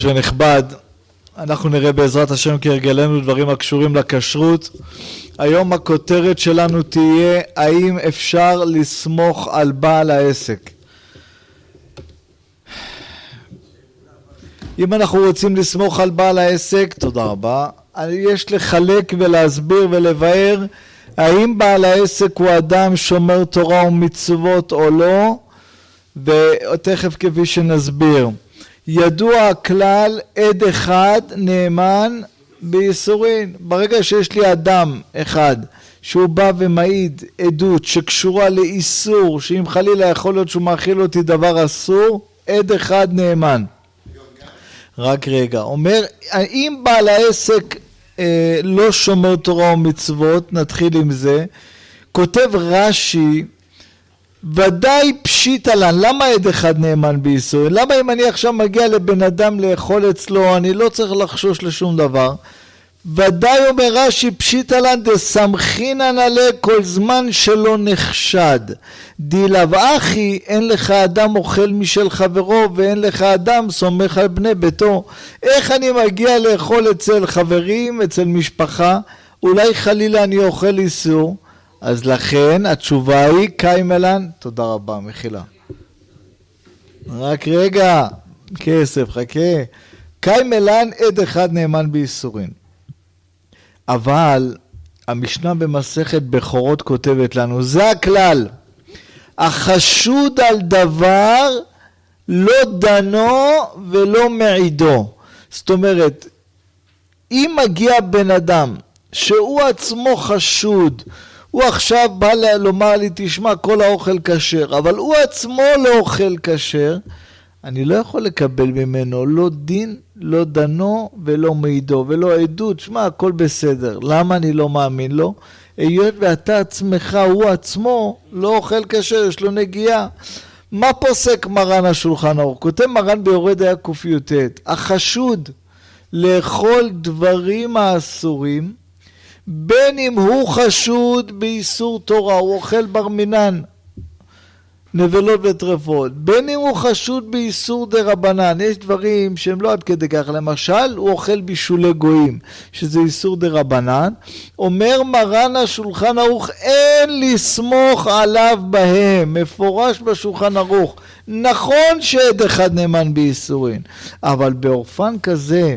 ונכבד, אנחנו נראה בעזרת השם כהרגלנו דברים הקשורים לכשרות. היום הכותרת שלנו תהיה האם אפשר לסמוך על בעל העסק. אם אנחנו רוצים לסמוך על בעל העסק, תודה רבה, יש לחלק ולהסביר ולבאר האם בעל העסק הוא אדם שומר תורה ומצוות או לא, ותכף כפי שנסביר. ידוע הכלל עד אחד נאמן בייסורין. ברגע שיש לי אדם אחד שהוא בא ומעיד עדות שקשורה לאיסור, שאם חלילה יכול להיות שהוא מאכיל אותי דבר אסור, עד אחד נאמן. רק רגע, אומר, אם בעל העסק לא שומר תורה ומצוות, נתחיל עם זה, כותב רש"י, ודאי פשיט עלן. למה עד אחד נאמן באיסור? למה אם אני עכשיו מגיע לבן אדם לאכול אצלו, אני לא צריך לחשוש לשום דבר? ודאי אומר רש"י פשיט עלן דסמכינן עלי כל זמן שלא נחשד. דילאו אחי, אין לך אדם אוכל משל חברו ואין לך אדם סומך על בני ביתו. איך אני מגיע לאכול אצל חברים, אצל משפחה? אולי חלילה אני אוכל איסור? אז לכן התשובה היא קיימלן. תודה רבה, מחילה. רק רגע, כסף, חכה. קיימלן עד אחד נאמן באיסורין. אבל המשנה במסכת בכורות כותבת לנו, זה הכלל. החשוד על דבר לא דנו ולא מעידו. זאת אומרת, אם מגיע בן אדם שהוא עצמו חשוד, הוא עכשיו בא לומר לי, תשמע, כל האוכל כשר, אבל הוא עצמו לא אוכל כשר, אני לא יכול לקבל ממנו לא דין, לא דנו ולא מעידו ולא עדות. שמע, הכל בסדר. למה אני לא מאמין לו? היות ואתה עצמך, הוא עצמו לא אוכל כשר, יש לו נגיעה. מה פוסק מרן השולחן ערוך? כותב מרן ביורד היה ק"ט, החשוד לאכול דברים האסורים, בין אם הוא חשוד באיסור תורה, הוא אוכל בר מינן, נבלות וטרפות, בין אם הוא חשוד באיסור דרבנן, יש דברים שהם לא עד כדי כך, למשל הוא אוכל בישולי גויים, שזה איסור דרבנן, אומר מרן השולחן ערוך, אין לסמוך עליו בהם, מפורש בשולחן ערוך. נכון שעד אחד נאמן באיסורין, אבל באופן כזה,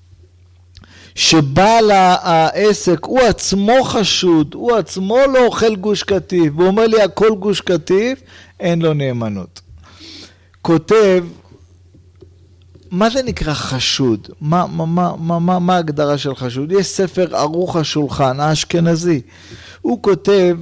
שבעל העסק הוא עצמו חשוד, הוא עצמו לא אוכל גוש קטיף, והוא אומר לי הכל גוש קטיף, אין לו נאמנות. כותב, מה זה נקרא חשוד? מה ההגדרה של חשוד? יש ספר ערוך השולחן, האשכנזי. הוא כותב,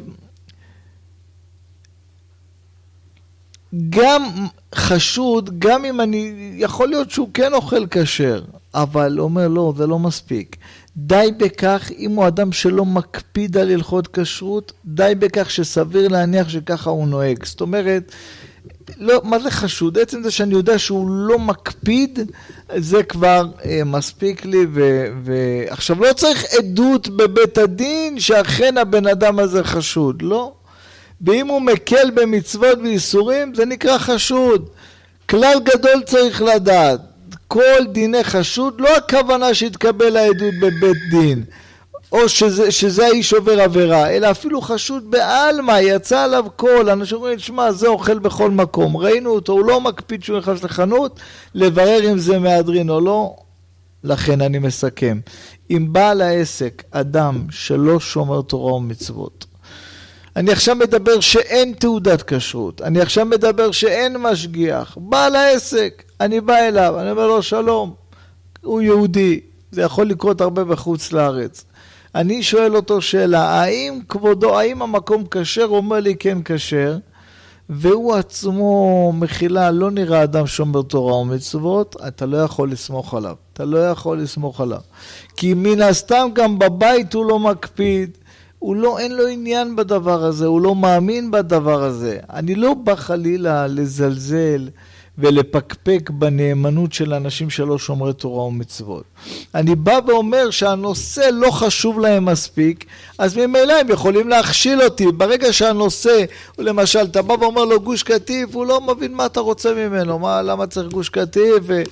גם חשוד, גם אם יכול להיות שהוא כן אוכל כשר, אבל אומר לא, זה לא מספיק. די בכך, אם הוא אדם שלא מקפיד על הלכות כשרות, די בכך שסביר להניח שככה הוא נוהג. זאת אומרת, לא, מה זה חשוד? עצם זה שאני יודע שהוא לא מקפיד, זה כבר מספיק לי, עכשיו לא צריך עדות בבית הדין שאכן הבן אדם הזה חשוד, לא. ואם הוא מקל במצוות ואיסורים, זה נקרא חשוד. כלל גדול צריך לדעת, כל דיני חשוד, לא הכוונה שהתקבל העדות בבית דין, או שזה האיש עובר עבירה, אלא אפילו חשוד בעלמא, יצא עליו קול, אנשים אומרים, שמע, זה אוכל בכל מקום, ראינו אותו, הוא לא מקפיד שהוא נכנס לחנות, לברר אם זה מהדרין או לא. לכן אני מסכם, אם בעל העסק, אדם שלא שומר תורה ומצוות, אני עכשיו מדבר שאין תעודת כשרות, אני עכשיו מדבר שאין משגיח, בעל העסק, אני בא אליו, אני אומר לו שלום, הוא יהודי, זה יכול לקרות הרבה בחוץ לארץ. אני שואל אותו שאלה, האם כבודו, האם המקום כשר? הוא אומר לי כן כשר, והוא עצמו מחילה, לא נראה אדם שומר תורה ומצוות, אתה לא יכול לסמוך עליו, אתה לא יכול לסמוך עליו. כי מן הסתם גם בבית הוא לא מקפיד, הוא לא, אין לו עניין בדבר הזה, הוא לא מאמין בדבר הזה. אני לא בא חלילה לזלזל ולפקפק בנאמנות של אנשים שלא שומרי תורה ומצוות. אני בא ואומר שהנושא לא חשוב להם מספיק, אז ממילא הם יכולים להכשיל אותי. ברגע שהנושא, למשל, אתה בא ואומר לו גוש קטיף, הוא לא מבין מה אתה רוצה ממנו, למה צריך גוש קטיף,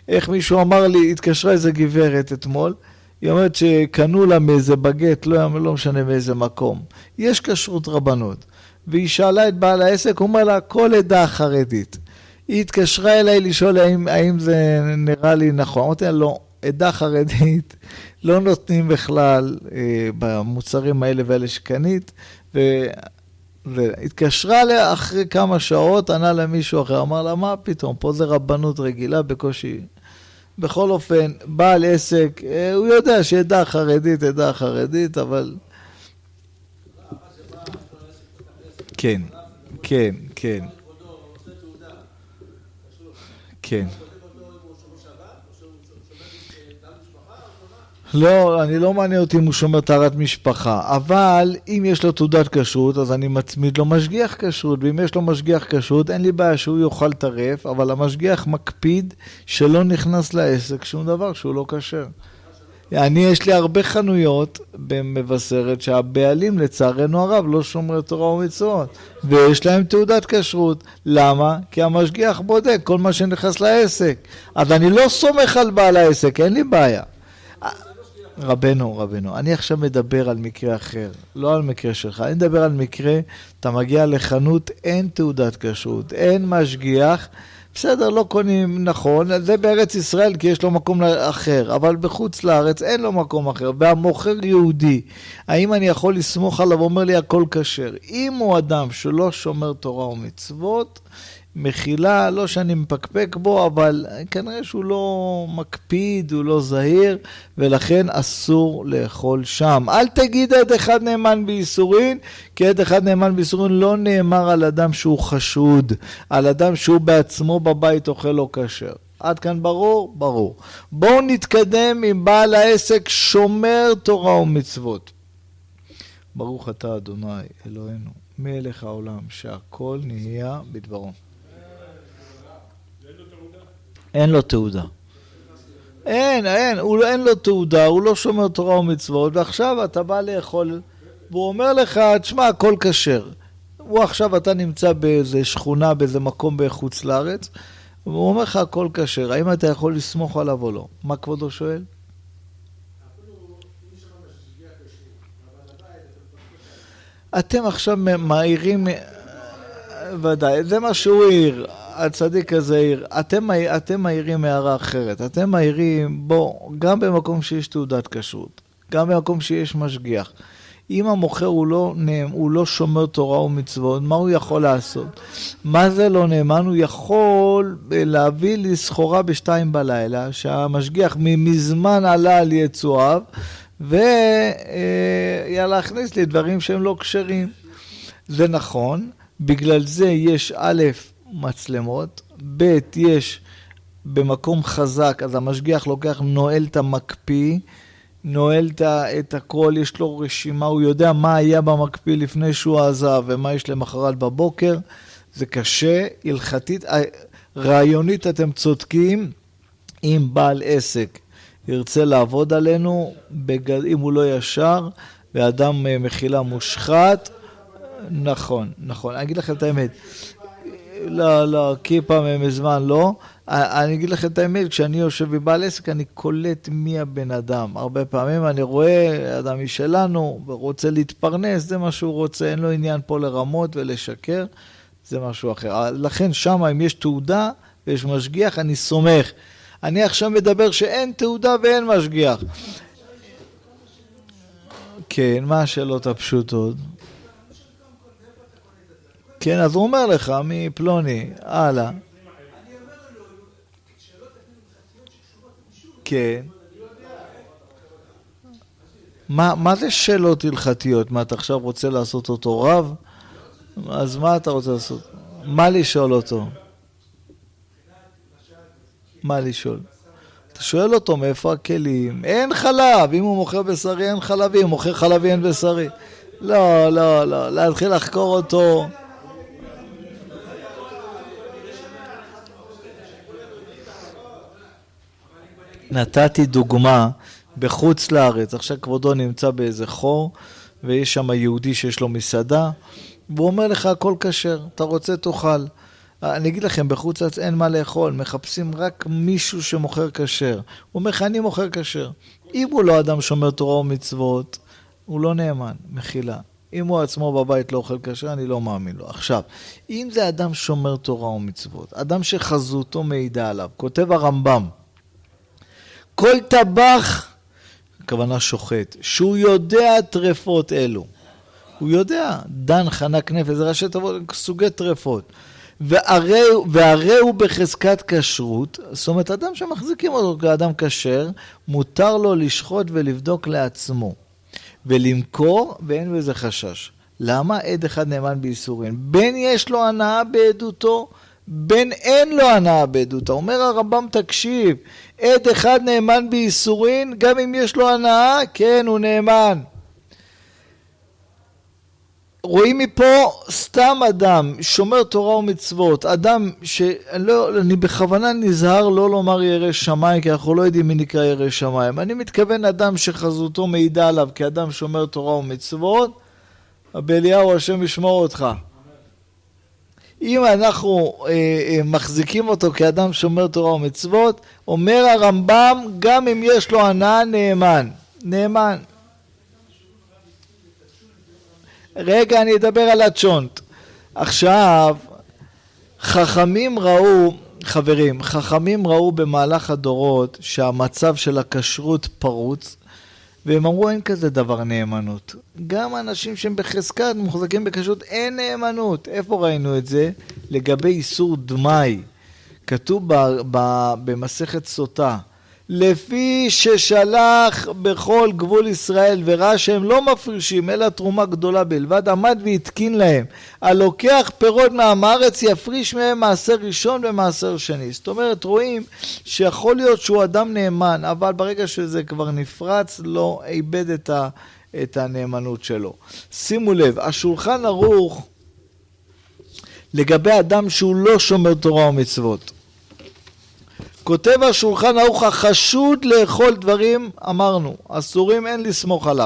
איך מישהו אמר לי, התקשרה איזה גברת אתמול, היא אומרת שקנו לה מאיזה בגט, לא משנה מאיזה מקום. יש כשרות רבנות. והיא שאלה את בעל העסק, הוא אומר לה, כל עדה חרדית. היא התקשרה אליי לשאול האם זה נראה לי נכון. אמרתי לה, לא, עדה חרדית לא נותנים בכלל במוצרים האלה ואלה שקנית, והתקשרה לה אחרי כמה שעות, ענה לה מישהו אחר, אמר לה, מה פתאום, פה זה רבנות רגילה בקושי. בכל אופן, בעל עסק, הוא יודע שעדה חרדית, אבל... כן, כן, כן. כן. לא, אני לא מעניין אותי אם הוא שומר טהרת משפחה, אבל אם יש לו תעודת כשרות, אז אני מצמיד לו משגיח כשרות, ואם יש לו משגיח כשרות, אין לי בעיה שהוא יאכל טרף, אבל המשגיח מקפיד שלא נכנס לעסק שום דבר שהוא לא כשר. יש לי הרבה חנויות במבשרת שהבעלים לצערנו הרב לא שומרי תורה ומצוות, ויש להם תעודת כשרות. למה? כי המשגיח בודק כל מה שנכנס לעסק. אז אני לא סומך על בעל העסק, אין לי בעיה. רבנו, אני עכשיו מדבר על מקרה אחר, לא על מקרה שלך. אני מדבר על מקרה, אתה מגיע לחנות, אין תעודת כשרות, אין משגיח, בסדר, לא קונים, נכון, זה בארץ ישראל כי יש לו מקום אחר, אבל בחוץ לארץ אין לו מקום אחר, והמוכר יהודי, האם אני יכול לסמוך עליו, אומר לי הכל כשר. אם הוא אדם שלא שומר תורה ומצוות, מחילה, לא שאני מפקפק בו, אבל כנראה שהוא לא מקפיד, הוא לא זהיר, ולכן אסור לאכול שם. אל תגיד עד אחד נאמן בייסורין, כי עד אחד נאמן בייסורין לא נאמר על אדם שהוא חשוד, על אדם שהוא בעצמו בבית אוכל לא כשר. עד כאן ברור? ברור. בואו נתקדם עם בעל העסק שומר תורה ומצוות. ברוך אתה אדוני אלוהינו, מלך העולם, שהכל נהיה בדברו. אין לו תעודה. אין לו תעודה, הוא לא שומר תורה ומצוות, ועכשיו אתה בא לאכול, והוא אומר לך, תשמע, הכל כשר. הוא עכשיו, אתה נמצא באיזה שכונה, באיזה מקום בחוץ לארץ, והוא אומר לך, הכל כשר. האם אתה יכול לסמוך עליו או לא? מה כבודו שואל? אתם עכשיו מעירים, ודאי, זה מה שהוא העיר, הצדיק הזה העיר, אתם מעירים הערה אחרת, אתם מעירים, גם במקום שיש תעודת כשרות, גם במקום שיש משגיח, אם המוכר הוא לא שומר תורה ומצוות, מה הוא יכול לעשות? מה זה לא נאמן? הוא יכול להביא לי סחורה בשתיים בלילה, שהמשגיח מזמן עלה על יצואיו, להכניס לי דברים שהם לא כשרים. זה נכון, בגלל זה יש א' מצלמות, ב' יש במקום חזק, אז המשגיח לוקח, נועל את המקפיא, נועל את הכל, יש לו רשימה, הוא יודע מה היה במקפיא לפני שהוא עזב, ומה יש למחרת בבוקר. זה קשה, הלכתית, רעיונית אתם צודקים, אם בעל עסק ירצה לעבוד עלינו, אם הוא לא ישר, ואדם מחילה מושחת, נכון, אני אגיד לכם את האמת, לא, כיפה מזמן לא, אני אגיד לכם את האמת, כשאני יושב בבעל עסק, אני קולט מי הבן אדם, הרבה פעמים אני רואה אדם משלנו, ורוצה להתפרנס, זה מה שהוא רוצה, אין לו עניין פה לרמות ולשקר, זה משהו אחר, לכן שם אם יש תעודה ויש משגיח, אני סומך, אני עכשיו מדבר שאין תעודה ואין משגיח. כן, מה השאלות הפשוטות? כן, אז הוא אומר לך, מפלוני, הלאה. כן. מה זה שאלות הלכתיות? מה, אתה עכשיו רוצה לעשות אותו רב? אז מה אתה רוצה לעשות? מה לשאול אותו? מה לשאול? אתה שואל אותו מאיפה הכלים? אין חלב, אם הוא מוכר בשרי אין חלבי, אם הוא מוכר חלבי אין בשרי. לא, להתחיל לחקור אותו. נתתי דוגמה בחוץ לארץ, עכשיו כבודו נמצא באיזה חור, ויש שם יהודי שיש לו מסעדה, והוא אומר לך הכל כשר, אתה רוצה תאכל. אני אגיד לכם, בחוץ לארץ אין מה לאכול, מחפשים רק מישהו שמוכר כשר. הוא אומר לך, אני מוכר כשר. אם הוא לא אדם שומר תורה ומצוות, הוא לא נאמן, מחילה. אם הוא עצמו בבית לא אוכל כשר, אני לא מאמין לו. עכשיו, אם זה אדם שומר תורה ומצוות, אדם שחזותו מעידה עליו, כותב הרמב"ם, כל טבח, הכוונה שוחט, שהוא יודע טרפות אלו. הוא יודע, דן, חנק, נפש, זה ראשי תיבות, סוגי טרפות. והרי הוא בחזקת כשרות, זאת אומרת, אדם שמחזיקים אותו כאדם כשר, מותר לו לשחוט ולבדוק לעצמו, ולמכור, ואין בזה חשש. למה? עד אחד נאמן בייסורין. בין יש לו הנאה בעדותו, בין אין לו הנאה בעדותו. אומר הרמב"ם, תקשיב, עד אחד נאמן בייסורין, גם אם יש לו הנאה, כן, הוא נאמן. רואים מפה סתם אדם, שומר תורה ומצוות, אדם שאני בכוונה נזהר לא לומר ירא שמיים, כי אנחנו לא יודעים מי נקרא ירא שמיים. אני מתכוון אדם שחזותו מעידה עליו כאדם שומר תורה ומצוות, באליהו השם ישמור אותך. אם אנחנו מחזיקים אותו כאדם שומר תורה ומצוות, אומר הרמב"ם, גם אם יש לו הנאה נאמן. נאמן. רגע, אני אדבר על הצ'ונט. עכשיו, חכמים ראו במהלך הדורות שהמצב של הכשרות פרוץ, והם אמרו אין כזה דבר נאמנות. גם אנשים שהם בחזקת מוחזקים בכשרות אין נאמנות. איפה ראינו את זה? לגבי איסור דמאי. כתוב במסכת סוטה, לפי ששלח בכל גבול ישראל וראה שהם לא מפרישים אלא תרומה גדולה בלבד, עמד והתקין להם, הלוקח פירות מעם הארץ יפריש מהם מעשר ראשון ומעשר שני. זאת אומרת, רואים שיכול להיות שהוא אדם נאמן, אבל ברגע שזה כבר נפרץ לא איבד את הנאמנות שלו. שימו לב, השולחן ערוך לגבי אדם שהוא לא שומר תורה ומצוות, כותב השולחן ערוך, החשוד לאכול דברים, אמרנו, אסורים, אין לסמוך עליו.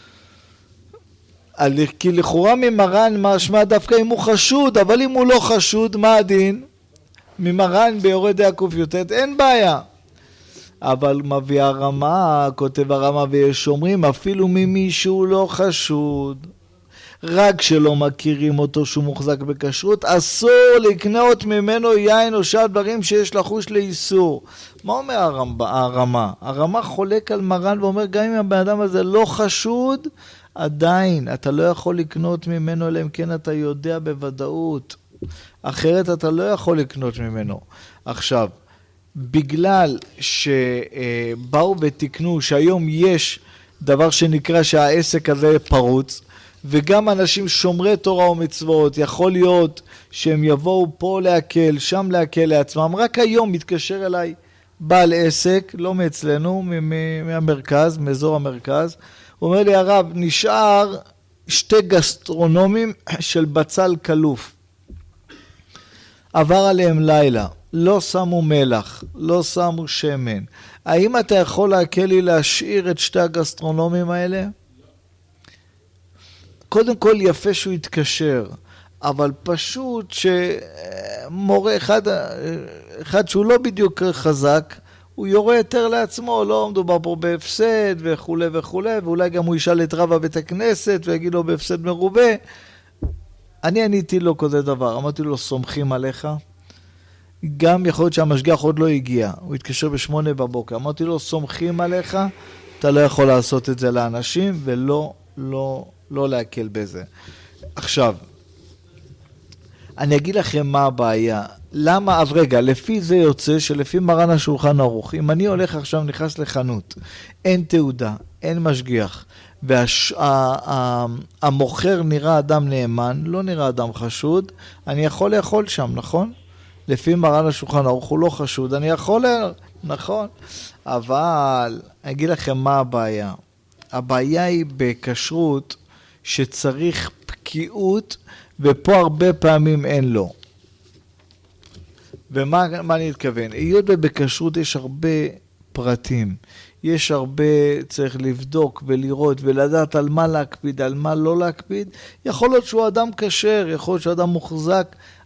כי לכאורה ממרן משמע דווקא אם הוא חשוד, אבל אם הוא לא חשוד, מה הדין? ממרן ביורד יעקב י"ט, אין בעיה. אבל מביא הרמה, כותב הרמה, ויש אומרים, אפילו ממי שהוא לא חשוד, רק שלא מכירים אותו שהוא מוחזק בכשרות, אסור לקנות ממנו יין או שאר דברים שיש לחוש לאיסור. מה אומר הרמה? הרמה חולק על מרן ואומר, גם אם הבן אדם הזה לא חשוד, עדיין אתה לא יכול לקנות ממנו, אלא אם כן אתה יודע בוודאות. אחרת אתה לא יכול לקנות ממנו. עכשיו, בגלל שבאו ותקנו שהיום יש דבר שנקרא שהעסק הזה פרוץ, וגם אנשים שומרי תורה ומצוות, יכול להיות שהם יבואו פה להקל, שם להקל לעצמם. רק היום מתקשר אליי בעל עסק, לא מאצלנו, מהמרכז, מאזור המרכז. הוא אומר לי, הרב, נשאר 2 גסטרונומים של בצל קלוף. עבר עליהם לילה, לא שמו מלח, לא שמו שמן. האם אתה יכול להקל לי להשאיר את 2 הגסטרונומים האלה? קודם כל יפה שהוא יתקשר, אבל פשוט שמורה אחד שהוא לא בדיוק חזק, הוא יורה יותר לעצמו, לא מדובר פה בהפסד וכו' וכו', ואולי גם הוא ישאל את רב בית הכנסת ויגיד לו בהפסד מרובה. אני עניתי לו כזה דבר, אמרתי לו, סומכים עליך? גם יכול להיות שהמשגח עוד לא הגיע, הוא התקשר ב8 בבוקר, אמרתי לו, סומכים עליך, אתה לא יכול לעשות את זה לאנשים ולא להקל בזה. עכשיו, אני אגיד לכם מה הבעיה. למה? אז רגע, לפי זה יוצא שלפי מרן השולחן ערוך, אם אני הולך עכשיו נכנס לחנות, אין תעודה, אין משגיח, והמוכר נראה אדם נאמן, לא נראה אדם חשוד, אני יכול לאכול שם, נכון? לפי מרן השולחן ערוך הוא לא חשוד, אני יכול, נכון? אבל אני אגיד לכם מה הבעיה. הבעיה היא בכשרות שצריך פקיעות, ופה הרבה פעמים אין לו. ומה אני מתכוון? היות ובכשרות יש הרבה פרטים, יש הרבה, צריך לבדוק ולראות ולדעת על מה להקפיד, על מה לא להקפיד. יכול להיות שהוא אדם כשר, יכול להיות שהוא אדם מוחזק,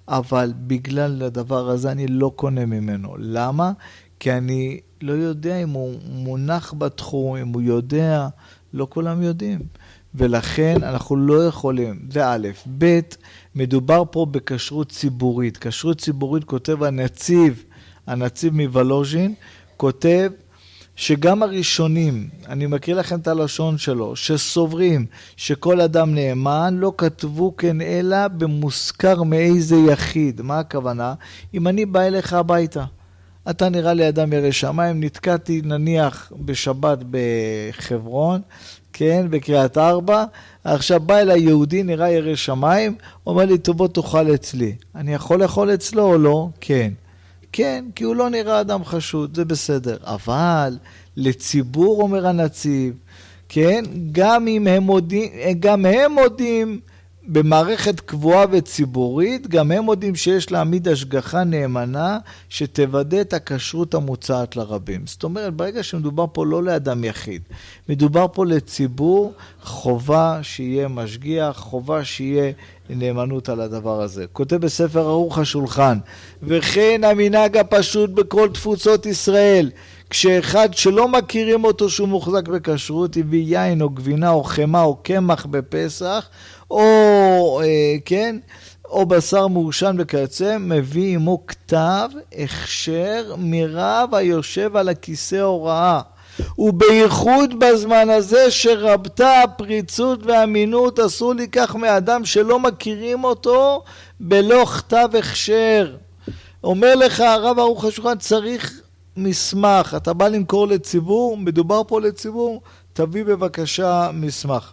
אבל בגלל הדבר הזה אני לא קונה ממנו. למה? כי אני לא יודע אם הוא מונח בתחום, אם הוא יודע, לא כולם יודעים. ולכן אנחנו לא יכולים, זה א', ב', מדובר פה בכשרות ציבורית. כשרות ציבורית כותב הנציב מוולוז'ין, כותב שגם הראשונים, אני מכיר לכם את הלשון שלו, שסוברים שכל אדם נאמן, לא כתבו כן אלא במוזכר מאיזה יחיד. מה הכוונה? אם אני בא אליך הביתה, אתה נראה לי אדם ירא שמיים, נתקעתי נניח בשבת בחברון, כן, בקריית ארבע, עכשיו בא אליי יהודי, נראה ירא שמיים, אומר לי, טוב, בוא תאכל אצלי. אני יכול לאכול אצלו או לא? כן. כן, כי הוא לא נראה אדם חשוד, זה בסדר. אבל לציבור, אומר הנציב, כן, גם הם מודים במערכת קבועה וציבורית, גם הם מודים שיש להעמיד השגחה נאמנה שתוודא את הכשרות המוצעת לרבים. זאת אומרת, ברגע שמדובר פה לא לאדם יחיד, מדובר פה לציבור, חובה שיהיה משגיח, חובה שיהיה נאמנות על הדבר הזה. כותב בספר ערוך השולחן, וכן המנהג הפשוט בכל תפוצות ישראל, כשאחד שלא מכירים אותו שהוא מוחזק בכשרות, הביא יין או גבינה או חמה או קמח בפסח, או כן, או בשר מעושן וכיוצא, מביא עמו כתב הכשר מרב היושב על הכיסא הוראה. ובייחוד בזמן הזה שרבתה הפריצות והאמינות, אסור לקח מאדם שלא מכירים אותו בלא כתב הכשר. אומר לך הרב ערוך השולחן, צריך מסמך. אתה בא למכור לציבור, מדובר פה לציבור, תביא בבקשה מסמך.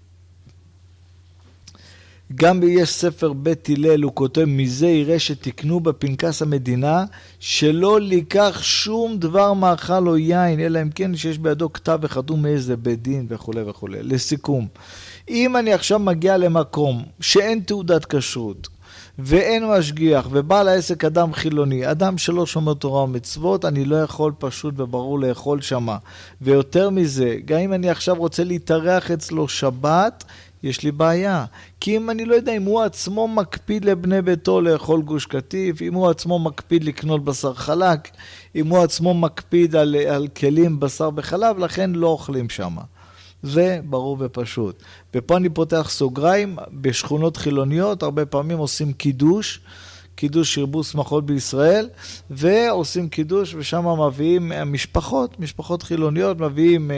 גם יש ספר בית הלל, הוא כותב, מזה יראה שתקנו בפנקס המדינה, שלא לקח שום דבר מאכל או יין, אלא אם כן שיש בידו כתב וחתום מאיזה בית דין וכו' וכו'. לסיכום, אם אני עכשיו מגיע למקום שאין תעודת כשרות, ואין משגיח, ובעל העסק אדם חילוני, אדם שלא שומר תורה ומצוות, אני לא יכול פשוט וברור לאכול שמה. ויותר מזה, גם אם אני עכשיו רוצה להתארח אצלו שבת, יש לי בעיה. כי אם אני לא יודע אם הוא עצמו מקפיד לבני ביתו לאכול גוש קטיף, אם הוא עצמו מקפיד לקנות בשר חלק, אם הוא עצמו מקפיד על כלים בשר בחלב, לכן לא אוכלים שמה. זה ברור ופשוט. ופה אני פותח סוגריים, בשכונות חילוניות הרבה פעמים עושים קידוש שירבו שמחות בישראל, ועושים קידוש ושם מביאים משפחות חילוניות, מביאים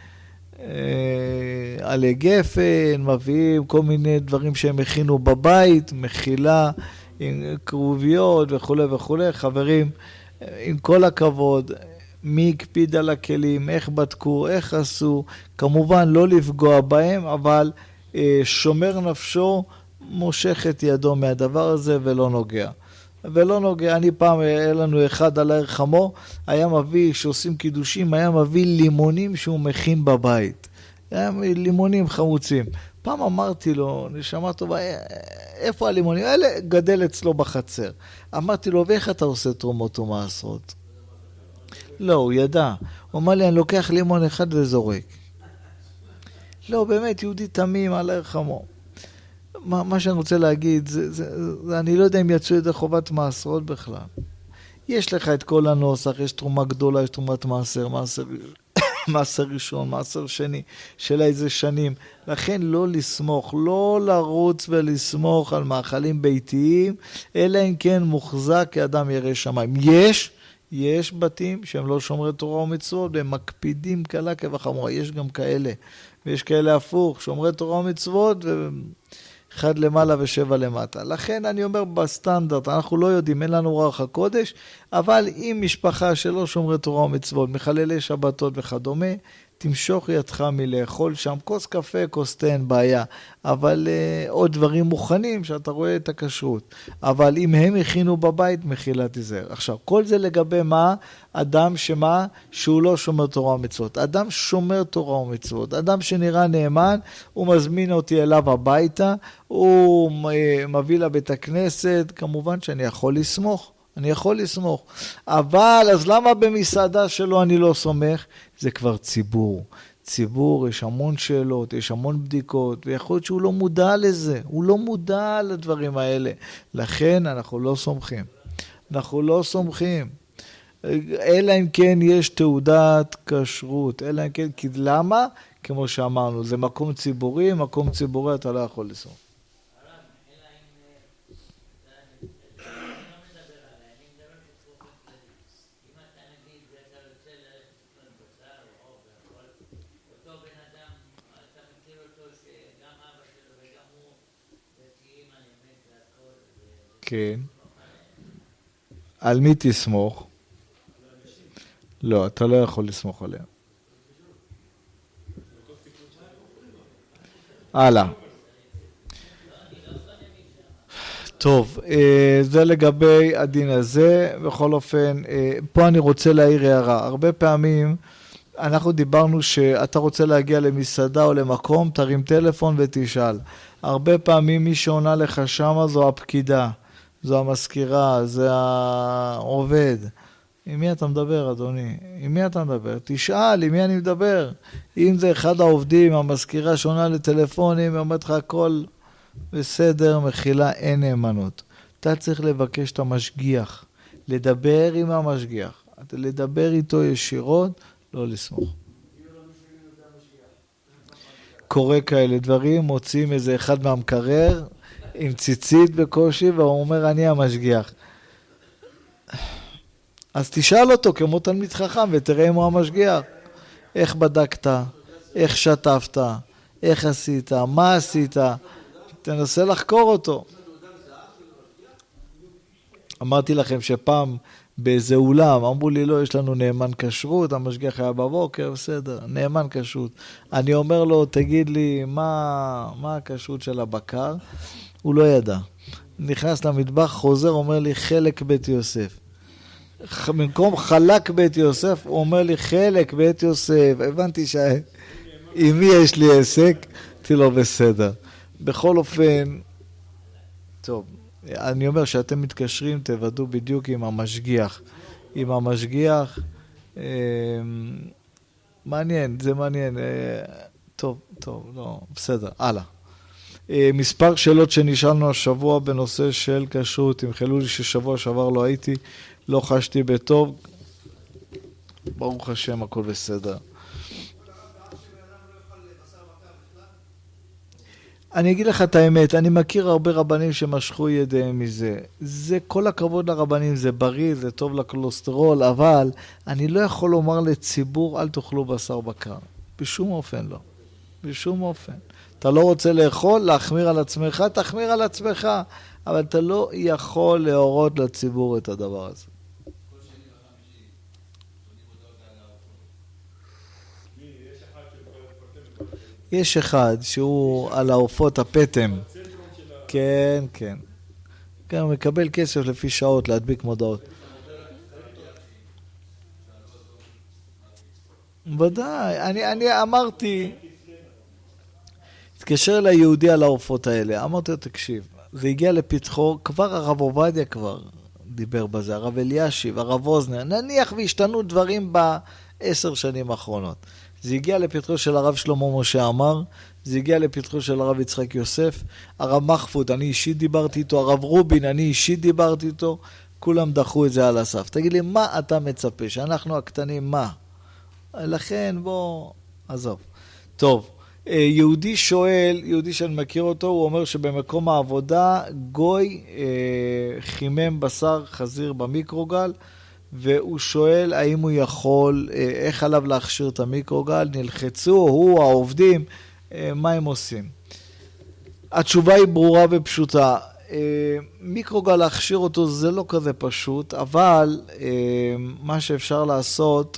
עלי גפן, מביאים כל מיני דברים שהם הכינו בבית, מחילה, עם קרוביות וכו' וכו'. חברים, עם כל הכבוד, מי הקפיד על הכלים, איך בדקו, איך עשו, כמובן לא לפגוע בהם, אבל שומר נפשו מושך את ידו מהדבר הזה ולא נוגע. אני פעם, היה לנו אחד על הער חמו, היה מביא, שעושים קידושים, היה מביא לימונים שהוא מכין בבית. היה לימונים חמוצים. פעם אמרתי לו, נשמע טובה, איפה הלימונים? האלה גדל אצלו בחצר. אמרתי לו, ואיך אתה עושה תרומות ומעשרות? לא, הוא ידע. הוא אמר לי, אני לוקח לימון אחד וזורק. לא, באמת, יהודי תמים על הער חמו. מה שאני רוצה להגיד, אני לא יודע אם יצאו את חובת מעשרות בכלל. יש לך את כל הנוסח, יש תרומה גדולה, יש תרומת מעשר ראשון, מעשר שני, של איזה שנים. לכן לא לסמוך, לא לרוץ ולסמוך על מאכלים ביתיים, אלא אם כן מוחזק כאדם ירא שמיים. יש בתים שהם לא שומרי תורה ומצוות, והם מקפידים קלה כבחמורה. יש גם כאלה, ויש כאלה הפוך, שומרי תורה ומצוות, אחד למעלה ושבע למטה. לכן אני אומר בסטנדרט, אנחנו לא יודעים, אין לנו רוח הקודש, אבל אם משפחה שלא שומרי תורה ומצוות, מחללי שבתות וכדומה, תמשוך ידך מלאכול שם כוס קפה, כוס תה, אין בעיה. אבל עוד דברים מוכנים שאתה רואה את הכשרות. אבל אם הם הכינו בבית, מחילה תיזהר. עכשיו, כל זה לגבי מה? אדם שהוא לא שומר תורה ומצוות. אדם שומר תורה ומצוות. אדם שנראה נאמן, הוא מזמין אותי אליו הביתה, הוא מביא לבית הכנסת, כמובן שאני יכול לסמוך. אבל אז למה במסעדה שלו אני לא סומך? זה כבר ציבור. ציבור, יש המון שאלות, יש המון בדיקות, ויכול להיות שהוא לא מודע לזה, הוא לא מודע לדברים האלה. לכן אנחנו לא סומכים. אנחנו לא סומכים. אלא אם כן יש תעודת כשרות, אלא אם כן, כי למה? כמו שאמרנו, זה מקום ציבורי, מקום ציבורי אתה לא יכול לסמוך. כן. על מי תסמוך? לא, אתה לא יכול לסמוך עליהם. הלאה. טוב, זה לגבי הדין הזה. בכל אופן, פה אני רוצה להעיר הערה. הרבה פעמים אנחנו דיברנו שאתה רוצה להגיע למסעדה או למקום, תרים טלפון ותשאל. הרבה פעמים מי שעונה לך שמה זו הפקידה, זו המזכירה, זה העובד. עם מי אתה מדבר, אדוני? עם מי אתה מדבר? תשאל, עם מי אני מדבר? אם זה אחד העובדים, המזכירה שעונה לטלפונים, אומרת לך הכל בסדר, מחילה, אין נאמנות. אתה צריך לבקש את המשגיח, לדבר עם המשגיח, לדבר איתו ישירות, לא לסמוך. קורה כאלה דברים, מוצאים איזה אחד מהמקרר, עם ציצית בקושי, והוא אומר, אני המשגיח. אז תשאל אותו כמו תלמיד חכם, ותראה אם הוא המשגיח. איך בדקת? איך שטפת? איך עשית? מה עשית? תנסה לחקור אותו. אמרתי לכם שפעם באיזה אולם, אמרו לי, לא, יש לנו נאמן כשרות, המשגיח היה בבוקר, בסדר, נאמן כשרות. אני אומר לו, תגיד לי, מה הכשרות של הבקר? הוא לא ידע. נכנס למטבח, חוזר, אומר לי, חלק בית יוסף. במקום חלק בית יוסף, הוא אומר לי, חלק בית יוסף. הבנתי עם מי יש לי עסק? אמרתי לו, בסדר. בכל אופן, טוב, אני אומר שאתם מתקשרים, תוודאו בדיוק עם המשגיח. עם המשגיח, מעניין, זה מעניין. טוב, לא, בסדר, הלאה. מספר שאלות שנשאלנו השבוע בנושא של כשרות, תמחלו לי ששבוע שעבר לא הייתי, לא חשתי בטוב, ברוך השם, הכל בסדר. אני אגיד לך את האמת, אני מכיר הרבה רבנים שמשכו ידיהם מזה. זה כל הכבוד לרבנים, זה בריא, זה טוב לקולסטרול, אבל אני לא יכול לומר לציבור, אל תאכלו בשר בקר. בשום אופן לא. בשום אופן. אתה לא רוצה לאכול, להחמיר על עצמך, תחמיר על עצמך, אבל אתה לא יכול להורות לציבור את הדבר הזה. יש אחד שהוא על העופות הפטם. כן, כן. כן, הוא מקבל כסף לפי שעות להדביק מודעות. ודאי, אני אמרתי, התקשר ליהודי על העופות האלה, אמרתי לו, תקשיב, זה הגיע לפתחו, כבר הרב עובדיה כבר דיבר בזה, הרב אלישיב, הרב אוזנר, נניח והשתנו דברים ב10 שנים האחרונות. זה הגיע לפתחו של הרב שלמה משה אמר, זה הגיע לפתחו של הרב יצחק יוסף, הרב מחפוד, אני אישית דיברתי איתו, הרב רובין, אני אישית דיברתי איתו, כולם דחו את זה על הסף. תגיד לי, מה אתה מצפה? שאנחנו הקטנים, מה? לכן, בוא, עזוב. טוב, יהודי שואל, יהודי שאני מכיר אותו, הוא אומר שבמקום העבודה, גוי חימם בשר חזיר במיקרוגל, והוא שואל האם הוא יכול, איך עליו להכשיר את המיקרוגל, נלחצו, הוא, העובדים, מה הם עושים? התשובה היא ברורה ופשוטה. מיקרוגל להכשיר אותו זה לא כזה פשוט, אבל מה שאפשר לעשות,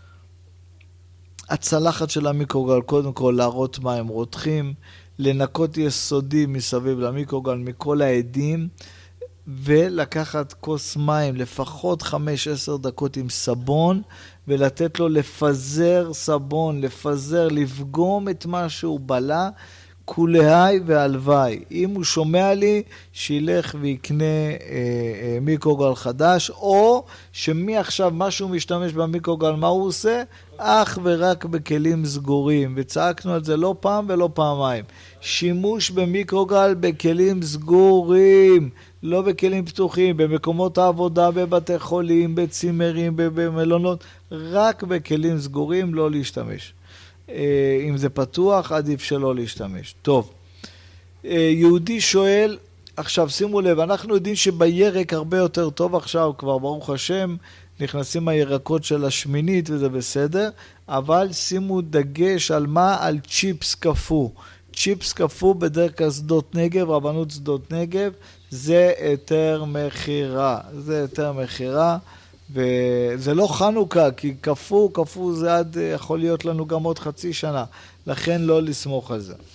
הצלחת של המיקרוגל, קודם כל להראות מה הם רותחים, לנקות יסודי מסביב למיקרוגל מכל העדים, ולקחת כוס מים לפחות 5-10 דקות עם סבון, ולתת לו לפזר סבון, לפזר, לפגום את מה שהוא בלה, כולי והלוואי. אם הוא שומע לי, שילך ויקנה מיקרוגל חדש, או שמעכשיו משהו משתמש במיקרוגל, מה הוא עושה? אך ורק בכלים סגורים. וצעקנו על זה לא פעם ולא פעמיים. שימוש במיקרוגל בכלים סגורים, לא בכלים פתוחים, במקומות העבודה, בבתי חולים, בצימרים, במלונות, רק בכלים סגורים לא להשתמש. אם זה פתוח, עדיף שלא להשתמש. טוב, יהודי שואל, עכשיו שימו לב, אנחנו יודעים שבירק הרבה יותר טוב עכשיו, כבר ברוך השם, נכנסים הירקות של השמינית וזה בסדר, אבל שימו דגש על מה? על צ'יפס קפוא. צ'יפס קפוא בדרך כלל שדות נגב, רבנות שדות נגב, זה יותר מחירה. זה יותר מחירה. וזה לא חנוכה, כי קפוא זה עד יכול להיות לנו גם עוד חצי שנה, לכן לא לסמוך על זה.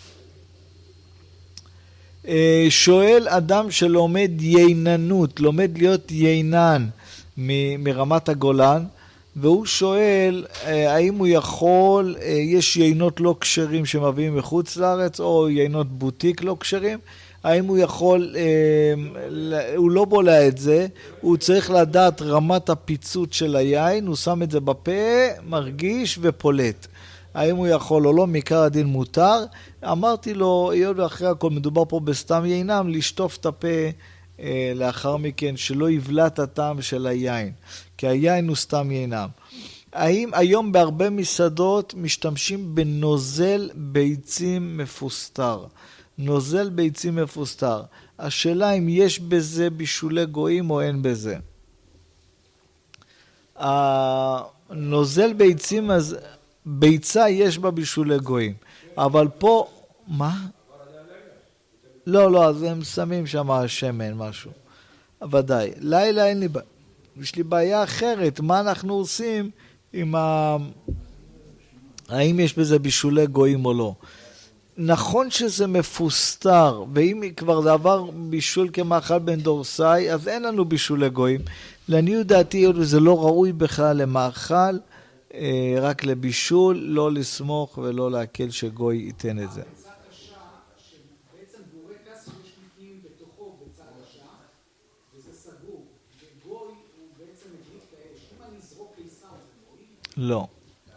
שואל אדם שלומד ייננות, לומד להיות יינן מרמת הגולן, והוא שואל האם הוא יכול, יש יינות לא כשרים שמביאים מחוץ לארץ, או יינות בוטיק לא כשרים, האם הוא יכול, הוא לא בולע את זה, הוא צריך לדעת רמת הפיצות של היין, הוא שם את זה בפה, מרגיש ופולט. האם הוא יכול או לא, מעיקר הדין מותר. אמרתי לו, היות ואחרי הכל מדובר פה בסתם יינם, לשטוף את הפה לאחר מכן, שלא יבלע את הטעם של היין, כי היין הוא סתם יינם. האם היום בהרבה מסעדות משתמשים בנוזל ביצים מפוסטר? נוזל ביצים מפוסטר. השאלה אם יש בזה בישולי גויים או אין בזה. הנוזל ביצים, אז ביצה יש בה בישולי גויים. אבל פה, מה? לא, אז הם שמים שם שמן, משהו. ודאי. לילה אין לי בעיה. יש לי בעיה אחרת. מה אנחנו עושים עם האם יש בזה בישולי גויים או לא? נכון שזה מפוסטר, ואם כבר זה עבר בישול כמאכל בן דורסאי, אז אין לנו בישולי גויים. לעניות דעתי, זה לא ראוי בכלל למאכל, רק לבישול, לא לסמוך ולא להקל שגוי ייתן את זה. ביצה קשה, שבעצם בורקס יש לפנים בתוכו ביצה קשה, וזה סגור. וגוי הוא בעצם מדליק את האש. אם אני אזרוק קיסר זה מועיל? לא.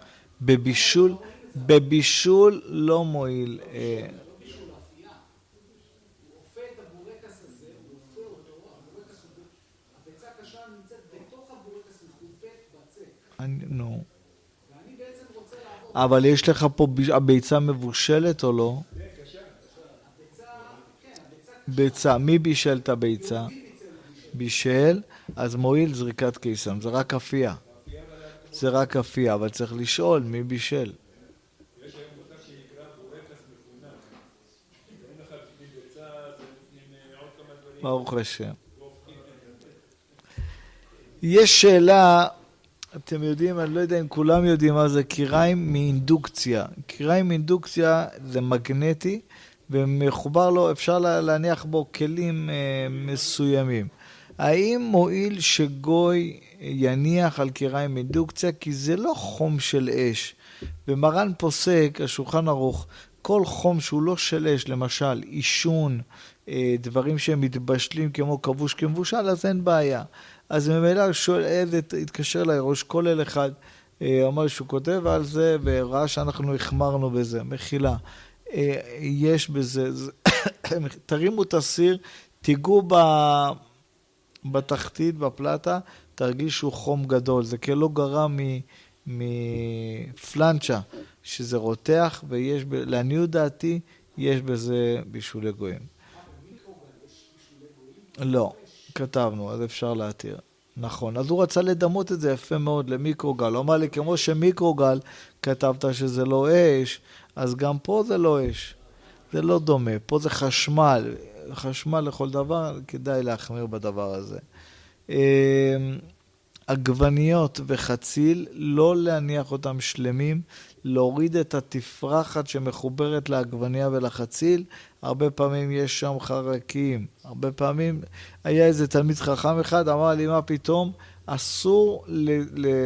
בבישול לא מועיל. לא בישול אפייה. הוא אופה את הבורקס הזה, הוא אופה אותו, הבורקס הוא... הביצה קשה נמצאת בתוך הבורקס מחופת בצק. נו. ואני בעצם רוצה לעבוד... אבל יש לך פה הביצה מבושלת או לא? הביצה, כן, הביצה... ביצה, מי בישל את הביצה? בישל, אז מועיל זריקת קיסם, זה רק אפייה. זה רק אפייה, אבל צריך לשאול מי בישל. יש היום מותג שנקרא בורקס מפונק. אין לך לפני ביצה, זה לפני עוד כמה דברים. ברוך השם. יש שאלה, אתם יודעים, אני לא יודע אם כולם יודעים מה זה קיריים מאינדוקציה. קיריים מאינדוקציה זה מגנטי, ומחובר לו, אפשר להניח בו כלים מסוימים. האם מועיל שגוי יניח על קיריים מאינדוקציה? כי זה לא חום של אש. ומרן פוסק, השולחן ערוך, כל חום שהוא לא של אש, למשל עישון, דברים שהם מתבשלים כמו כבוש כמבושל, אז אין בעיה. אז ממילא שואל, התקשר אליי ראש כולל אחד, אמר שהוא כותב על זה, וראה שאנחנו החמרנו בזה, מחילה. יש בזה, תרימו את הסיר, תיגעו בתחתית, בפלטה, תרגישו חום גדול. זה כאילו גרם מפלנצ'ה, שזה רותח, ויש, לעניות דעתי, יש בזה בישולי גויים. לא, כתבנו, אז אפשר להתיר. נכון, אז הוא רצה לדמות את זה יפה מאוד למיקרוגל. הוא אמר לי, כמו שמיקרוגל כתבת שזה לא אש, אז גם פה זה לא אש. זה לא דומה, פה זה חשמל. חשמל לכל דבר, כדאי להחמיר בדבר הזה. עגבניות וחציל, לא להניח אותם שלמים, להוריד את התפרחת שמחוברת לעגבניה ולחציל. הרבה פעמים יש שם חרקים. הרבה פעמים היה איזה תלמיד חכם אחד, אמר לי, מה פתאום? אסור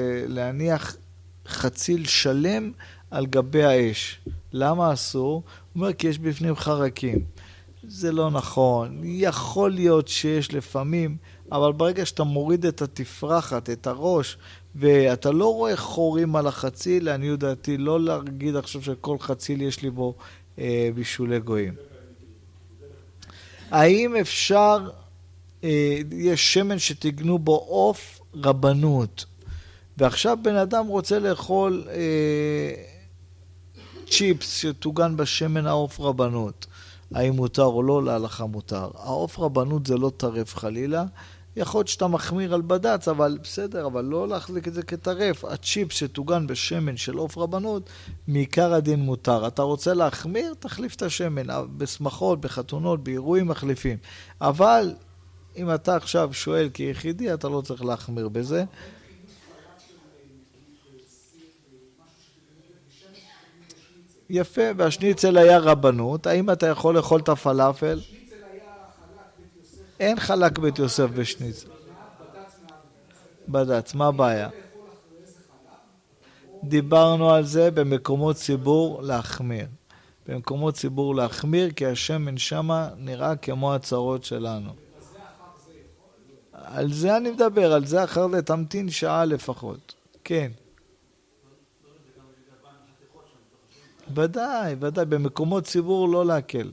להניח חציל שלם על גבי האש. למה אסור? אומר, כי יש בפנים חרקים. זה לא נכון. יכול להיות שיש לפעמים, אבל ברגע שאתה מוריד את התפרחת, את הראש, ואתה לא רואה חורים על החציל, לעניות דעתי, לא להגיד עכשיו שכל חציל יש לי בו בישולי גויים. האם אפשר, יש שמן שתגנו בו עוף רבנות, ועכשיו בן אדם רוצה לאכול צ'יפס שתוגן בשמן העוף רבנות. האם מותר או לא? להלכה מותר. העוף רבנות זה לא טרף חלילה. יכול להיות שאתה מחמיר על בד"ץ, אבל בסדר, אבל לא להחזיק את זה כטרף. הצ'יפס שתוגן בשמן של עוף רבנות, מעיקר הדין מותר. אתה רוצה להחמיר? תחליף את השמן. בשמחות, בחתונות, באירועים מחליפים. אבל אם אתה עכשיו שואל כיחידי, אתה לא צריך להחמיר בזה. יפה, והשניצל היה רבנות. האם אתה יכול לאכול את הפלאפל? אין חלק בית יוסף בשניצל. בד"ץ, מה הבעיה? דיברנו על זה במקומות ציבור להחמיר. במקומות ציבור להחמיר, כי השמן שמה נראה כמו הצרות שלנו. על זה אני מדבר, על זה אחר זה תמתין שעה לפחות. כן. ודאי, ודאי, במקומות ציבור לא להקל.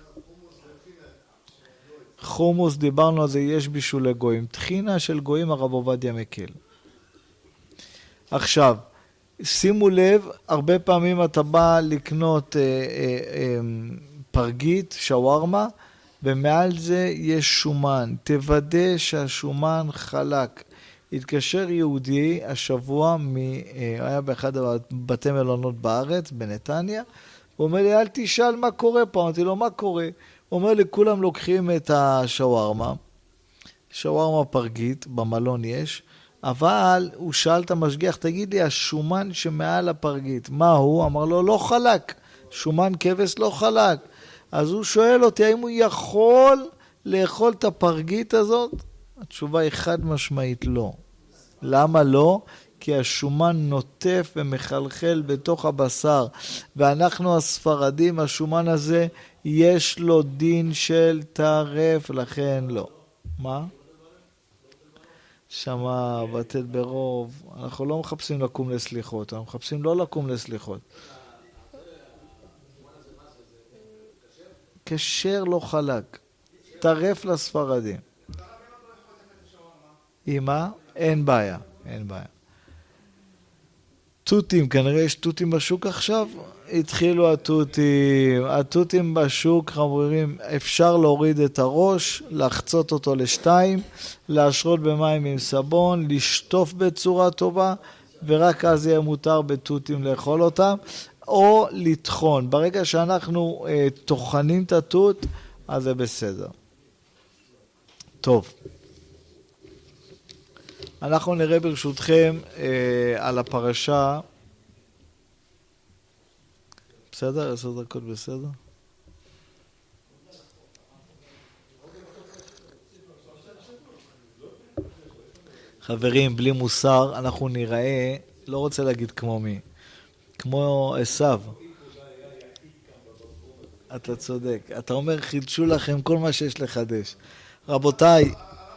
חומוס, דיברנו על זה, יש בישולי גויים. תחינה של גויים הרב עובדיה מקל. עכשיו, שימו לב, הרבה פעמים אתה בא לקנות פרגית, שווארמה, ומעל זה יש שומן. תוודא שהשומן חלק. התקשר יהודי השבוע, היה באחד בתי מלונות בארץ, בנתניה, הוא אומר לי, אל תשאל מה קורה פה. אמרתי לו, מה קורה? הוא אומר לי, כולם לוקחים את השווארמה, שווארמה פרגית, במלון יש, אבל הוא שאל את המשגיח, תגיד לי, השומן שמעל הפרגית, מה הוא? אמר לו, לא חלק, שומן כבש לא חלק. אז הוא שואל אותי, האם הוא יכול לאכול את הפרגית הזאת? התשובה היא חד משמעית לא. למה לא? כי השומן נוטף ומחלחל בתוך הבשר, ואנחנו הספרדים, השומן הזה יש לו דין של טרף, לכן לא. מה? שמה בטל ברוב, אנחנו לא מחפשים לקום לסליחות, אנחנו מחפשים לא לקום לסליחות. כשר לא חלק, טרף לספרדים. אימה? אין בעיה, אין בעיה. תותים, כנראה יש תותים בשוק עכשיו, התחילו התותים בשוק, חברים, אפשר להוריד את הראש, לחצות אותו לשתיים, להשרות במים עם סבון, לשטוף בצורה טובה, ורק אז יהיה מותר בתותים לאכול אותם, או לטחון. ברגע שאנחנו טוחנים את התות, אז זה בסדר. טוב. אנחנו נראה ברשותכם על הפרשה. בסדר? 10 דקות בסדר? חברים, בלי מוסר, אנחנו נראה, לא רוצה להגיד כמו מי, כמו עשיו. אתה צודק. אתה אומר, חידשו לכם כל מה שיש לחדש. רבותיי,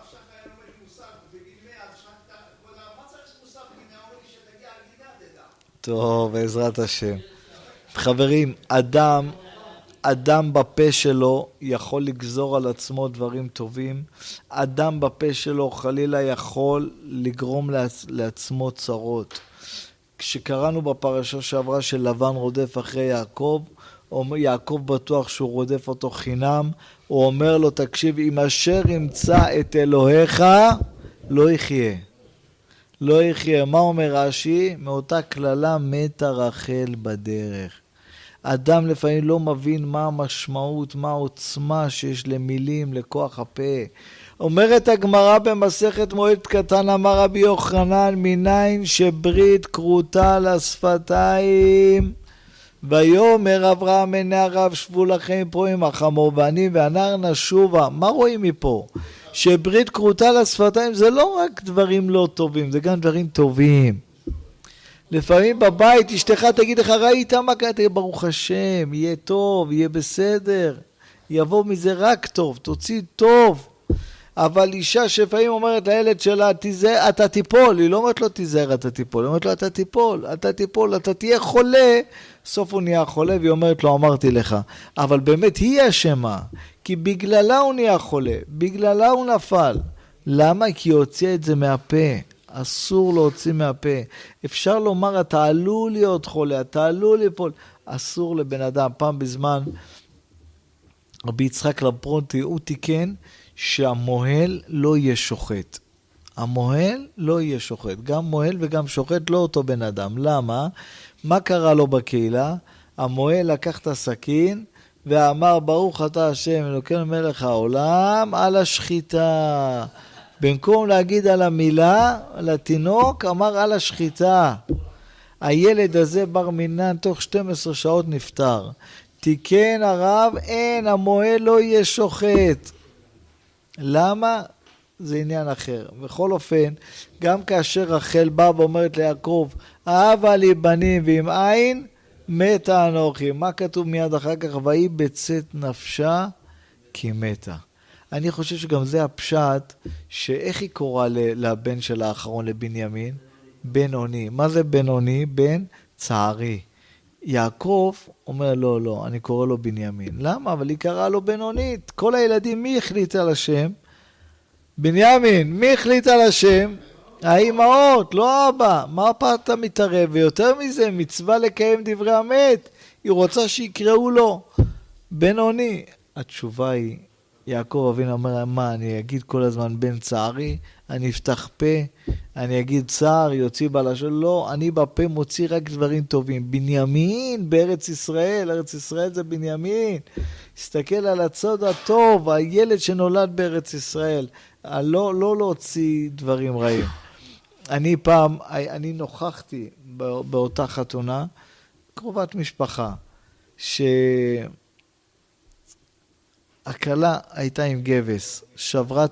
טוב, בעזרת השם. חברים, אדם בפה שלו יכול לגזור על עצמו דברים טובים. אדם בפה שלו חלילה יכול לגרום לעצמו צרות. כשקראנו בפרשה שעברה של לבן רודף אחרי יעקב, יעקב בטוח שהוא רודף אותו חינם, הוא אומר לו, תקשיב, אם אשר ימצא את אלוהיך, לא יחיה. לא יחיה. מה אומר רש"י? מאותה כללה מתה רחל בדרך. אדם לפעמים לא מבין מה המשמעות, מה העוצמה שיש למילים, לכוח הפה. אומרת הגמרא במסכת מועד קטן, אמר רבי יוחנן, מניין שברית כרותה לשפתיים. ויאמר אברהם עיני הרב, שבו לכם פה עם החמור ואני והנער נשובה. מה רואים מפה? שברית כרותה לשפתיים זה לא רק דברים לא טובים, זה גם דברים טובים. לפעמים בבית אשתך תגיד לך, ראית מה קרה? תגיד, ברוך השם, יהיה טוב, יהיה בסדר, יבוא מזה רק טוב, תוציא טוב. אבל אישה שלפעמים אומרת לילד שלה, תיזהר, אתה תיפול, היא לא אומרת לו תיזהר, אתה תיפול, היא אומרת לו אתה תיפול, אתה תיפול, אתה תהיה חולה, סוף הוא נהיה חולה, והיא אומרת לו, אמרתי לך. אבל באמת היא אשמה, כי בגללה הוא נהיה חולה, בגללה הוא נפל. למה? כי היא הוציאה את זה מהפה. אסור להוציא מהפה. אפשר לומר, אתה עלול להיות חולה, אתה עלול ליפול. אסור לבן אדם. פעם בזמן, רבי יצחק לפרונטי, הוא תיקן שהמוהל לא יהיה שוחט. המוהל לא יהיה שוחט. גם מוהל וגם שוחט לא אותו בן אדם. למה? מה קרה לו בקהילה? המוהל לקח את הסכין ואמר, ברוך אתה השם, אלוקינו מלך העולם, על השחיטה. במקום להגיד על המילה, על התינוק, אמר על השחיטה. הילד הזה בר מינן תוך 12 שעות נפטר. תיקן הרב, אין, המוהל לא יהיה שוחט. למה? זה עניין אחר. בכל אופן, גם כאשר רחל באה ואומרת ליעקב, אהבה לי בנים ועם עין, מתה אנוכי. מה כתוב מיד אחר כך? והיא בצאת נפשה כי מתה. אני חושב שגם זה הפשט, שאיך היא קוראה לבן של האחרון, לבנימין? בינוני. מה זה בינוני? בן צערי. יעקב אומר, לא, לא, אני קורא לו בנימין. למה? אבל היא קראה לו בינונית. כל הילדים, מי החליט על השם? בנימין. מי החליט על השם? האימהות, לא אבא. מה אתה מתערב? ויותר מזה, מצווה לקיים דברי המת. היא רוצה שיקראו לו בינוני. התשובה היא, יעקב אבינו אומר, מה, אני אגיד כל הזמן בן צערי? אני אפתח פה, אני אגיד צער, יוציא בלשון? לא, אני בפה מוציא רק דברים טובים. בנימין בארץ ישראל, ארץ ישראל זה בנימין. הסתכל על הצד הטוב, הילד שנולד בארץ ישראל. לא להוציא דברים רעים. אני נוכחתי באותה חתונה, קרובת משפחה, הכלה הייתה עם גבס, שברה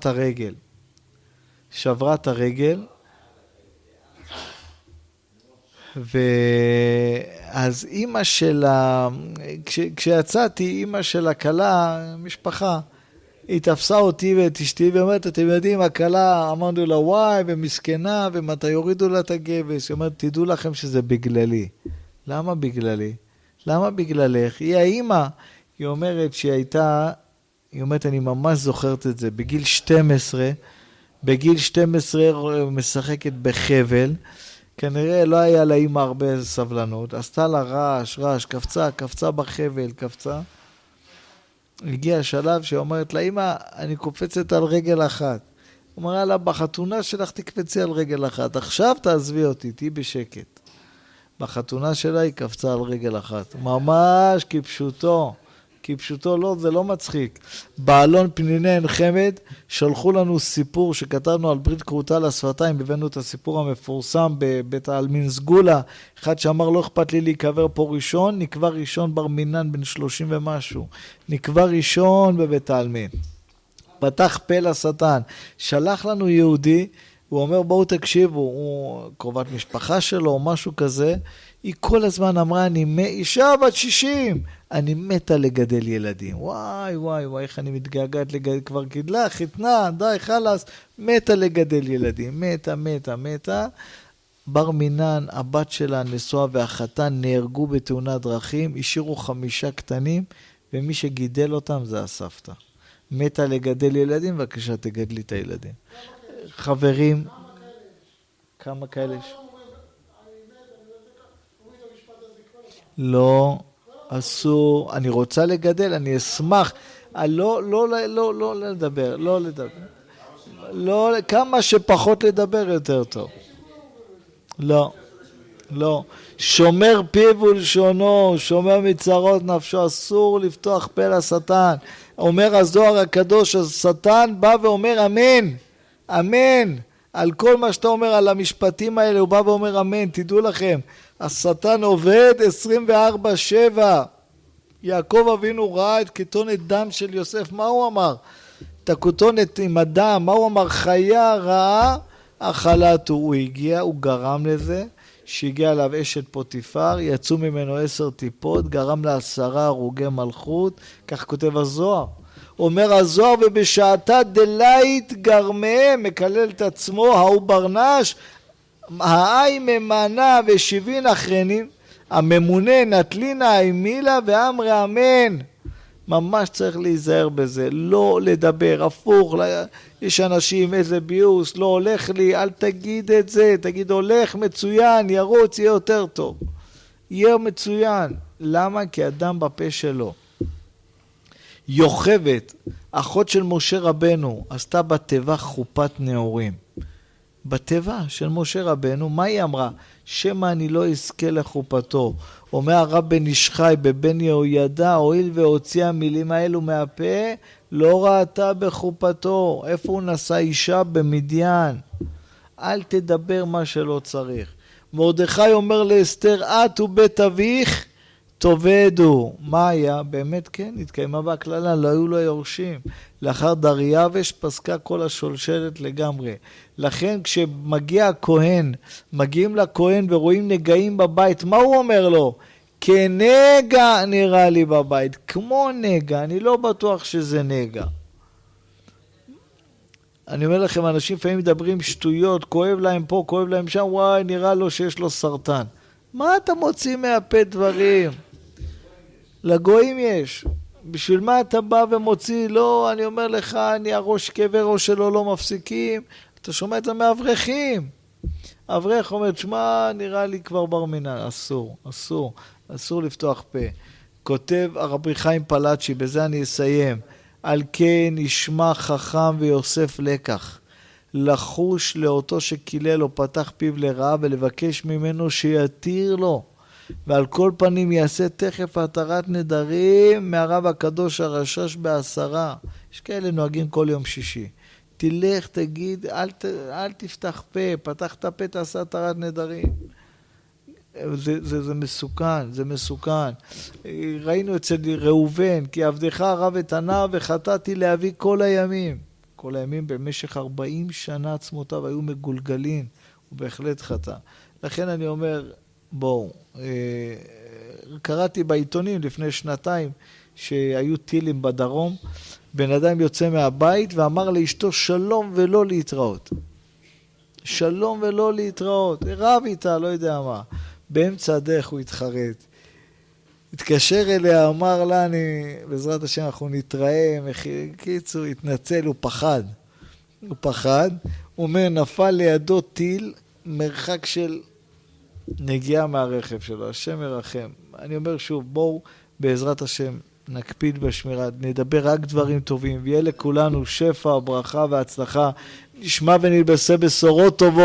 את הרגל, ואז אמא שלה, כשיצאתי, אמא של הכלה, משפחה, היא תפסה אותי ואת אשתי ואומרת, אתם יודעים, הכלה, אמרנו לה וואי, ומסכנה, ומתי יורידו לה את הגבס, היא אומרת, תדעו לכם שזה בגללי. למה בגללי? למה בגללך? היא האמא, היא אומרת שהיא הייתה, היא אומרת, אני ממש זוכרת את זה, בגיל 12 משחקת בחבל, כנראה לא היה לה אימא הרבה סבלנות, עשתה לה רעש, קפצה בחבל, הגיע השלב שאומרת לה, אמא, אני קופצת על רגל אחת. אמרה לה, בחתונה שלך תקפצי על רגל אחת, עכשיו תעזבי אותי, תהי בשקט. בחתונה שלה היא קפצה על רגל אחת, ממש כפשוטו, לא, זה לא מצחיק. בעלון פניני עין חמד, שלחו לנו סיפור שכתבנו על ברית כרותה לשפתיים, הבאנו את הסיפור המפורסם בבית העלמין סגולה, אחד שאמר לא אכפת לי להיקבר פה ראשון, נקבר ראשון בר מינן בן 30 ומשהו, נקבר ראשון בבית העלמין. פתח פה לשטן, שלח לנו יהודי, הוא אומר בואו תקשיבו, הוא קרובת משפחה שלו או משהו כזה, היא כל הזמן אמרה, אישה בת 60, אני מתה לגדל ילדים. וואי, איך אני מתגעגעת לגדל, כבר גידלה, חיתנה, די, חלס, מתה לגדל ילדים. מתה. בר מינן, הבת שלה, נשואה והחתן, נהרגו בתאונת דרכים, השאירו 5 קטנים, ומי שגידל אותם זה הסבתא. מתה לגדל ילדים, בבקשה תגדלי את הילדים. חברים, כמה כאלה יש? לא, אסור, אני רוצה לגדל, אני אשמח, לא לדבר, לא, כמה שפחות לדבר יותר טוב. לא, שומר פיו ולשונו, שומר מצרות נפשו, אסור לפתוח פה לשטן. אומר הזוהר הקדוש, השטן בא ואומר אמן, על כל מה שאתה אומר על המשפטים האלה, הוא בא ואומר אמן, תדעו לכם, השטן עובד 24/7. יעקב אבינו ראה את כתונת דם של יוסף, מה הוא אמר? את הכתונת עם הדם, מה הוא אמר? חיה רעה אכלתו. הוא הגיע, הוא גרם לזה שהגיע אליו אשת פוטיפר, יצאו ממנו 10 טיפות, גרם ל10 הרוגי מלכות, כך כותב הזוהר. אומר הזוהר, ובשעתה דלית גרמיהם, מקלל את עצמו, ההוא ברנש, האי ממנה ושבין אחרנים, הממונה נטלינה הימילה ואמרי אמן. ממש צריך להיזהר בזה, לא לדבר, הפוך, יש אנשים, איזה ביוס, לא הולך לי, אל תגיד את זה, תגיד הולך מצוין, ירוץ, יהיה יותר טוב. יהיה מצוין. למה? כי אדם בפה שלו. יוכבת, אחות של משה רבנו, עשתה בתיבה חופת נאורים. בתיבה של משה רבנו, מה היא אמרה? שמה אני לא אזכה לחופתו. אומר הרב בן איש חי בבן יהוידע, הואיל והוציא המילים האלו מהפה, לא ראתה בחופתו. איפה הוא נשא אישה? במדיין. אל תדבר מה שלא צריך. מרדכי אומר לאסתר, את ובית אביך תאבדו. מה היה? באמת כן, התקיימה בהכללה, לא היו לו יורשים. לאחר דריווש פסקה כל השולשלת לגמרי. לכן כשמגיע הכהן, מגיעים לכהן ורואים נגעים בבית, מה הוא אומר לו? כנגע נראה לי בבית, כמו נגע, אני לא בטוח שזה נגע. אני אומר לכם, אנשים לפעמים מדברים שטויות, כואב להם פה, כואב להם שם, וואי, נראה לו שיש לו סרטן. מה אתה מוציא מהפה דברים? לגויים יש. בשביל מה אתה בא ומוציא? לא, אני אומר לך, אני הראש כאבי ראש שלו לא מפסיקים. אתה שומע את זה מאברכים. אברך אומר, שמע, נראה לי כבר בר מינן. אסור לפתוח פה. כותב הרבי חיים פלאצ'י, בזה אני אסיים. על כן ישמע חכם ויוסף לקח. לחוש לאותו שקילל או פתח פיו לרעה ולבקש ממנו שיתיר לו. ועל כל פנים יעשה תכף התרת נדרים מהרב הקדוש הרשש ב10. יש כאלה נוהגים כל יום שישי. תלך, תגיד, אל תפתח פה, פתח את הפה, תעשה התרת נדרים. זה מסוכן, זה מסוכן. ראינו אצל ראובן, כי עבדך הרב את עניו וחטאתי להביא כל הימים. כל הימים במשך 40 שנה עצמותיו היו מגולגלים, הוא בהחלט חטא. לכן אני אומר, בואו, קראתי בעיתונים לפני שנתיים שהיו טילים בדרום, בן אדם יוצא מהבית ואמר לאשתו שלום ולא להתראות. שלום ולא להתראות, רב איתה, לא יודע מה. באמצע הדרך הוא התחרט. התקשר אליה, אמר לה, בעזרת השם אנחנו נתראה, קיצור, התנצל, הוא פחד. הוא אומר, נפל לידו טיל, מרחק של נגיעה מהרכב שלו, השם ירחם. אני אומר שוב, בואו בעזרת השם נקפיד בשמירה, נדבר רק דברים טובים, ויהיה לכולנו שפע, ברכה והצלחה, נשמע ונלבשה בשורות טובות.